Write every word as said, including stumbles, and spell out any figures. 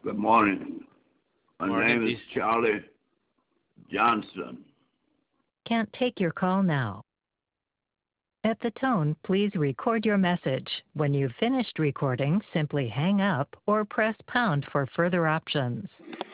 Good morning. My Morning. name is This Charlie Johnson. Can't take your call now. At the tone, please record your message. When you've finished recording, simply hang up or press pound for further options.